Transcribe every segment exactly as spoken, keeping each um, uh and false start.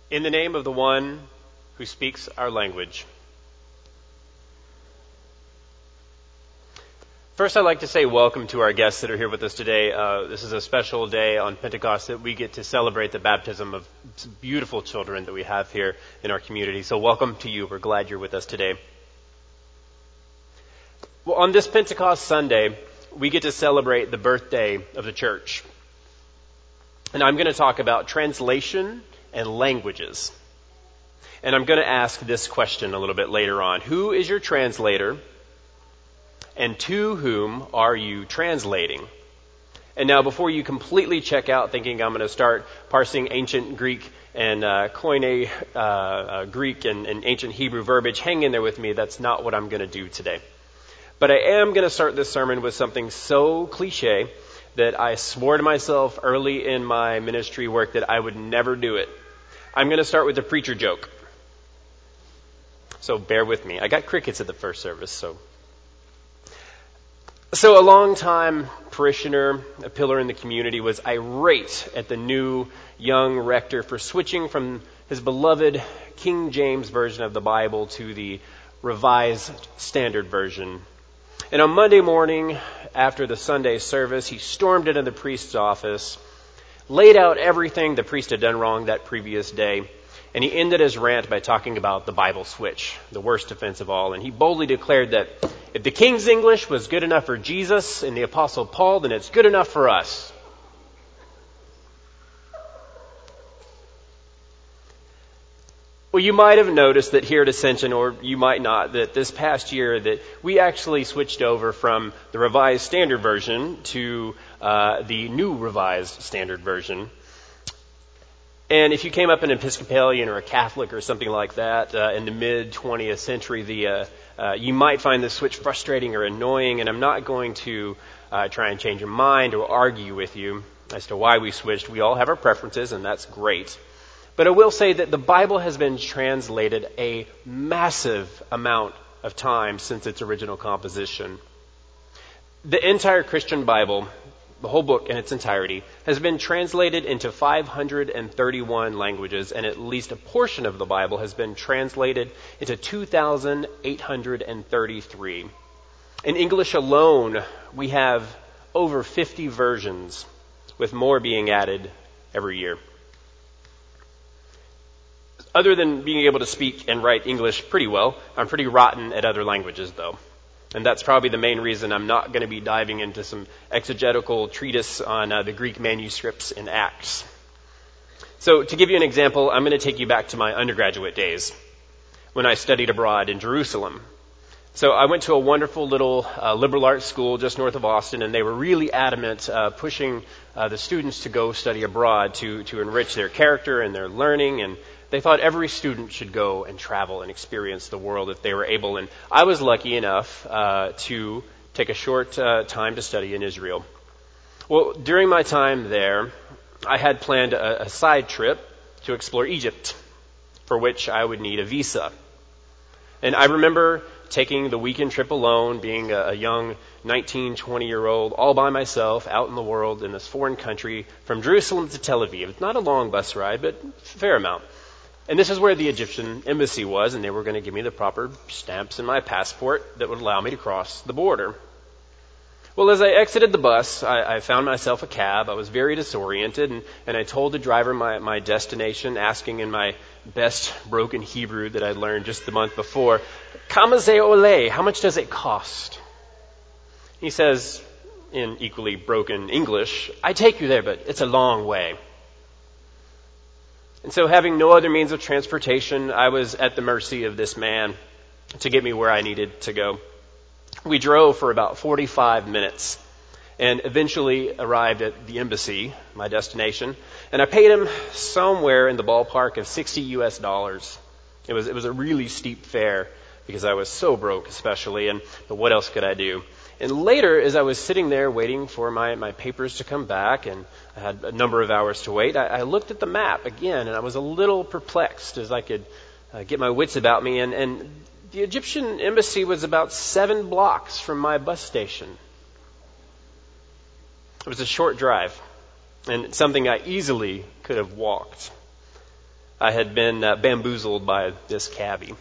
In the name of the one who speaks our language. First, I'd like to say welcome to our guests that are here with us today. Uh, this is a special day on Pentecost that we get to celebrate the baptism of some beautiful children that we have here in our community. So welcome to you. We're glad you're with us today. Well, on this Pentecost Sunday, we get to celebrate the birthday of the church. And I'm going to talk about translation and languages. And I'm going to ask this question a little bit later on. Who is your translator? And to whom are you translating? And now, before you completely check out thinking I'm going to start parsing ancient Greek and uh, Koine uh, uh, Greek and, and ancient Hebrew verbiage, hang in there with me. That's not what I'm going to do today. But I am going to start this sermon with something so cliche that I swore to myself early in my ministry work that I would never do it. I'm going to start with the preacher joke. So bear with me. I got crickets at the first service, so. So a long-time parishioner, a pillar in the community, was irate at the new young rector for switching from his beloved King James Version of the Bible to the Revised Standard Version. And on Monday morning, after the Sunday service, he stormed into the priest's office, laid out everything the priest had done wrong that previous day, and he ended his rant by talking about the Bible switch, the worst offense of all. And he boldly declared that if the King's English was good enough for Jesus and the Apostle Paul, then it's good enough for us. Well, you might have noticed that here at Ascension, or you might not, that this past year that we actually switched over from the Revised Standard Version to uh, the New Revised Standard Version. And if you came up an Episcopalian or a Catholic or something like that uh, in the mid-twentieth century, the uh, uh, you might find this switch frustrating or annoying, and I'm not going to uh, try and change your mind or argue with you as to why we switched. We all have our preferences, and that's great. But I will say that the Bible has been translated a massive amount of time since its original composition. The entire Christian Bible, the whole book in its entirety, has been translated into five hundred thirty-one languages, and at least a portion of the Bible has been translated into two thousand eight hundred thirty-three. In English alone, we have over fifty versions, with more being added every year. Other than being able to speak and write English pretty well, I'm pretty rotten at other languages, though. And that's probably the main reason I'm not going to be diving into some exegetical treatise on uh, the Greek manuscripts in Acts. So to give you an example, I'm going to take you back to my undergraduate days when I studied abroad in Jerusalem. So I went to a wonderful little uh, liberal arts school just north of Austin, and they were really adamant uh, pushing uh, the students to go study abroad to, to enrich their character and their learning, and they thought every student should go and travel and experience the world if they were able. And I was lucky enough uh, to take a short uh, time to study in Israel. Well, during my time there, I had planned a, a side trip to explore Egypt, for which I would need a visa. And I remember taking the weekend trip alone, being a, a young nineteen, twenty-year-old, all by myself, out in the world in this foreign country, from Jerusalem to Tel Aviv. It's not a long bus ride, but a fair amount. And this is where the Egyptian embassy was, and they were going to give me the proper stamps in my passport that would allow me to cross the border. Well, as I exited the bus, I, I found myself a cab. I was very disoriented, and, and I told the driver my, my destination, asking in my best broken Hebrew that I'd learned just the month before, Kama ze ole, how much does it cost? He says, in equally broken English, I take you there, but it's a long way. And so, having no other means of transportation, I was at the mercy of this man to get me where I needed to go. We drove for about forty-five minutes and eventually arrived at the embassy, my destination, and I paid him somewhere in the ballpark of sixty U S dollars. It was, it was a really steep fare because I was so broke especially, and but what else could I do? And later, as I was sitting there waiting for my, my papers to come back, and I had a number of hours to wait, I, I looked at the map again, and I was a little perplexed as I could uh, get my wits about me. And, and the Egyptian embassy was about seven blocks from my bus station. It was a short drive, and something I easily could have walked. I had been uh, bamboozled by this cabbie.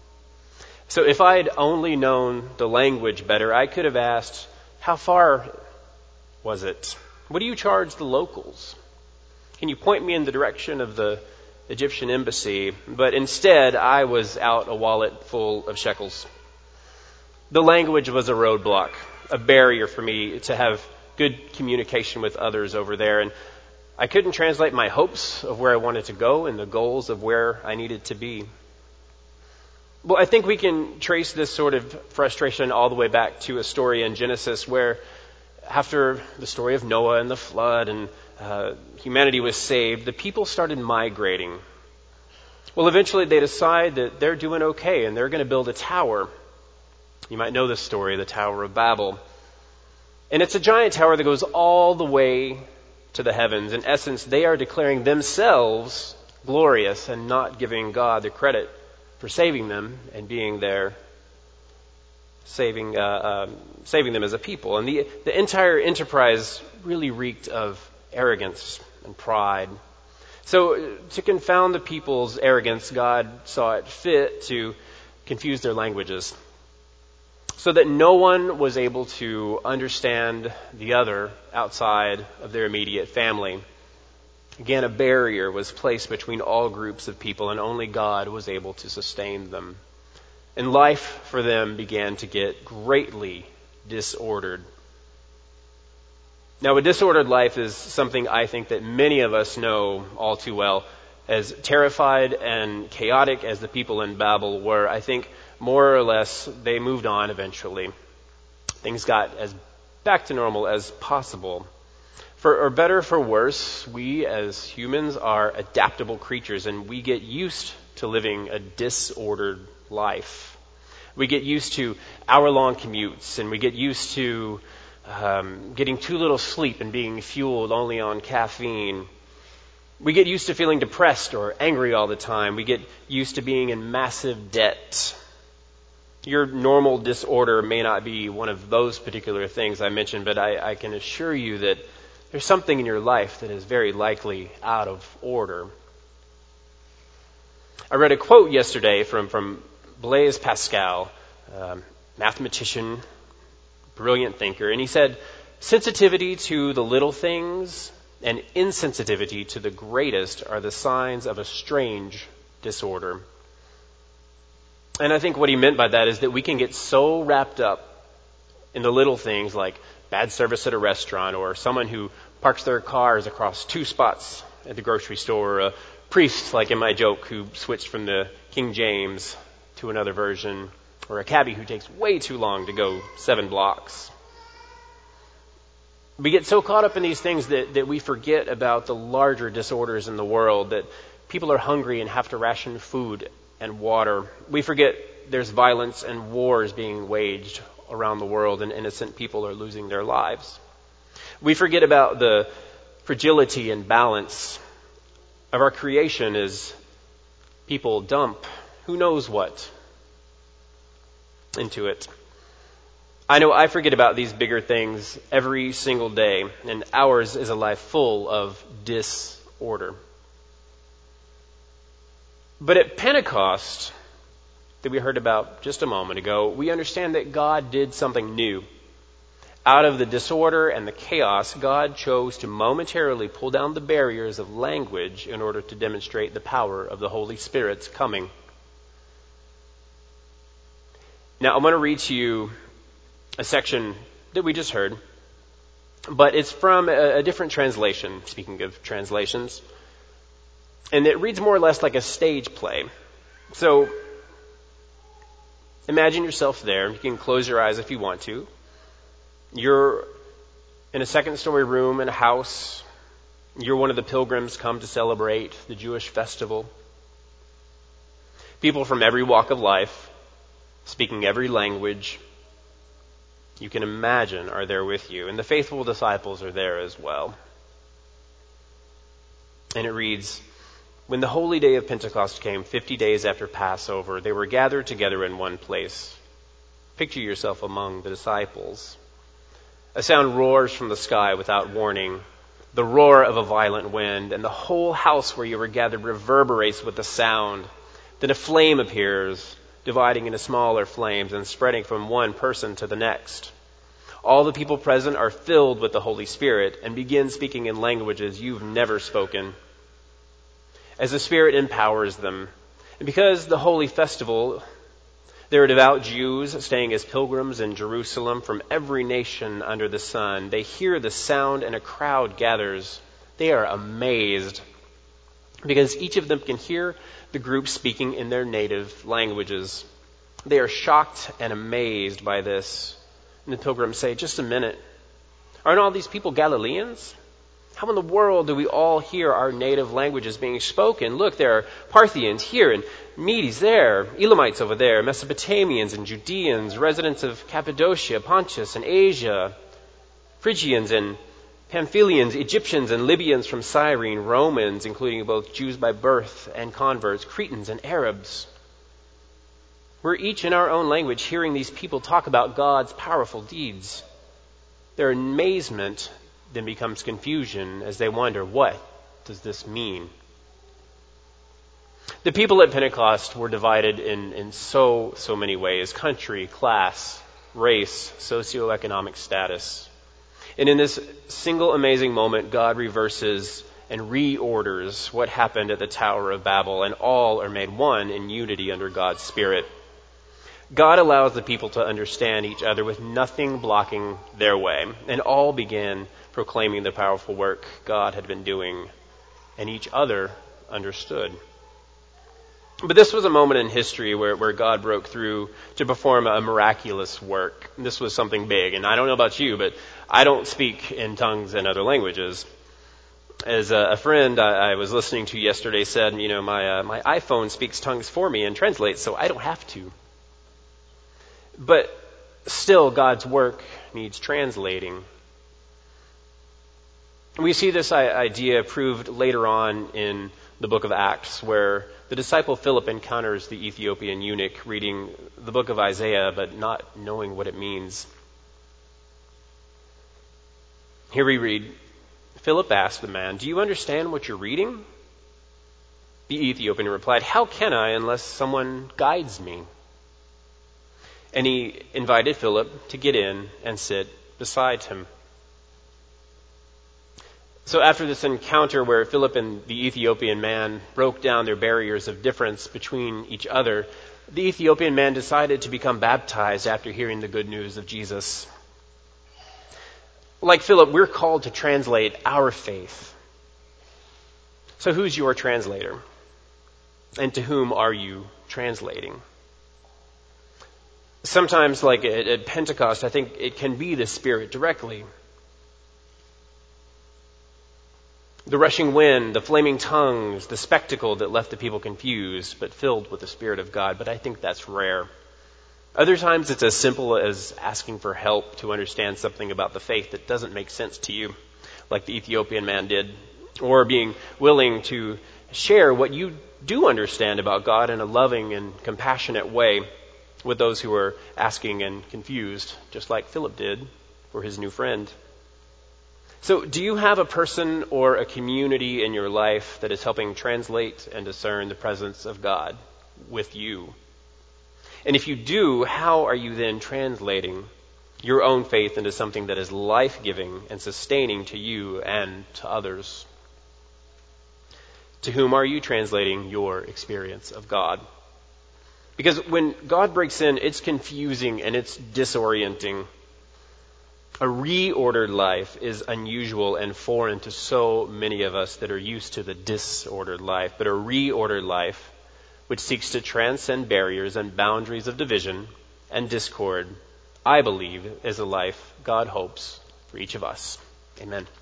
So if I had only known the language better, I could have asked, how far was it? What do you charge the locals? Can you point me in the direction of the Egyptian embassy? But instead, I was out a wallet full of shekels. The language was a roadblock, a barrier for me to have good communication with others over there. And I couldn't translate my hopes of where I wanted to go and the goals of where I needed to be. Well, I think we can trace this sort of frustration all the way back to a story in Genesis where after the story of Noah and the flood and uh, humanity was saved, the people started migrating. Well, eventually they decide that they're doing okay and they're going to build a tower. You might know this story, the Tower of Babel. And it's a giant tower that goes all the way to the heavens. In essence, they are declaring themselves glorious and not giving God the credit for saving them and being there, saving uh, um, saving them as a people. And the the entire enterprise really reeked of arrogance and pride. So to confound the people's arrogance, God saw it fit to confuse their languages so that no one was able to understand the other outside of their immediate family. Again, a barrier was placed between all groups of people, and only God was able to sustain them. And life for them began to get greatly disordered. Now, a disordered life is something I think that many of us know all too well. As terrified and chaotic as the people in Babel were, I think more or less they moved on eventually. Things got as back to normal as possible. For or better or for worse, we as humans are adaptable creatures, and we get used to living a disordered life. We get used to hour-long commutes, and we get used to um, getting too little sleep and being fueled only on caffeine. We get used to feeling depressed or angry all the time. We get used to being in massive debt. Your normal disorder may not be one of those particular things I mentioned, but I, I can assure you that there's something in your life that is very likely out of order. I read a quote yesterday from, from Blaise Pascal, um, mathematician, brilliant thinker, and he said, sensitivity to the little things and insensitivity to the greatest are the signs of a strange disorder. And I think what he meant by that is that we can get so wrapped up in the little things like bad service at a restaurant, or someone who parks their cars across two spots at the grocery store, or a priest, like in my joke, who switched from the King James to another version, or a cabbie who takes way too long to go seven blocks. We get so caught up in these things that, that we forget about the larger disorders in the world, that people are hungry and have to ration food and water. We forget there's violence and wars being waged around the world, and innocent people are losing their lives. We forget about the fragility and balance of our creation as people dump who knows what into it. I know I forget about these bigger things every single day, and ours is a life full of disorder. But at Pentecost, that we heard about just a moment ago, we understand that God did something new. Out of the disorder and the chaos, God chose to momentarily pull down the barriers of language in order to demonstrate the power of the Holy Spirit's coming. Now, I'm going to read to you a section that we just heard, but it's from a, a different translation, speaking of translations, and it reads more or less like a stage play. So, imagine yourself there. You can close your eyes if you want to. You're in a second-story room in a house. You're one of the pilgrims come to celebrate the Jewish festival. People from every walk of life, speaking every language you can imagine, are there with you. And the faithful disciples are there as well. And it reads, when the holy day of Pentecost came, fifty days after Passover, they were gathered together in one place. Picture yourself among the disciples. A sound roars from the sky without warning. The roar of a violent wind, and the whole house where you were gathered reverberates with the sound. Then a flame appears, dividing into smaller flames and spreading from one person to the next. All the people present are filled with the Holy Spirit and begin speaking in languages you've never spoken, as the Spirit empowers them. And because the holy festival, there are devout Jews staying as pilgrims in Jerusalem from every nation under the sun. They hear the sound and a crowd gathers. They are amazed because each of them can hear the group speaking in their native languages. They are shocked and amazed by this. And the pilgrims say, just a minute. Aren't all these people Galileans? How in the world do we all hear our native languages being spoken? Look, there are Parthians here and Medes there, Elamites over there, Mesopotamians and Judeans, residents of Cappadocia, Pontus and Asia, Phrygians and Pamphylians, Egyptians and Libyans from Cyrene, Romans, including both Jews by birth and converts, Cretans and Arabs. We're each in our own language hearing these people talk about God's powerful deeds. Their amazement then becomes confusion as they wonder, what does this mean? The people at Pentecost were divided in, in so, so many ways: country, class, race, socioeconomic status. And in this single amazing moment, God reverses and reorders what happened at the Tower of Babel, and all are made one in unity under God's Spirit. God allows the people to understand each other with nothing blocking their way, and all began proclaiming the powerful work God had been doing, and each other understood. But this was a moment in history where, where God broke through to perform a miraculous work. This was something big, and I don't know about you, but I don't speak in tongues and other languages. As a, a friend I, I was listening to yesterday said, you know, my uh, my iPhone speaks tongues for me and translates, so I don't have to. But still, God's work needs translating. We see this idea proved later on in the book of Acts, where the disciple Philip encounters the Ethiopian eunuch reading the book of Isaiah, but not knowing what it means. Here we read, Philip asked the man, "Do you understand what you're reading?" The Ethiopian replied, "How can I unless someone guides me?" And he invited Philip to get in and sit beside him. So after this encounter where Philip and the Ethiopian man broke down their barriers of difference between each other, the Ethiopian man decided to become baptized after hearing the good news of Jesus. Like Philip, we're called to translate our faith. So who's your translator? And to whom are you translating? Sometimes, like at, at Pentecost, I think it can be the Spirit directly. The rushing wind, the flaming tongues, the spectacle that left the people confused but filled with the Spirit of God. But I think that's rare. Other times it's as simple as asking for help to understand something about the faith that doesn't make sense to you, like the Ethiopian man did, or being willing to share what you do understand about God in a loving and compassionate way with those who are asking and confused, just like Philip did for his new friend. So do you have a person or a community in your life that is helping translate and discern the presence of God with you? And if you do, how are you then translating your own faith into something that is life-giving and sustaining to you and to others? To whom are you translating your experience of God? Because when God breaks in, it's confusing and it's disorienting. A reordered life is unusual and foreign to so many of us that are used to the disordered life. But a reordered life, which seeks to transcend barriers and boundaries of division and discord, I believe, is a life God hopes for each of us. Amen.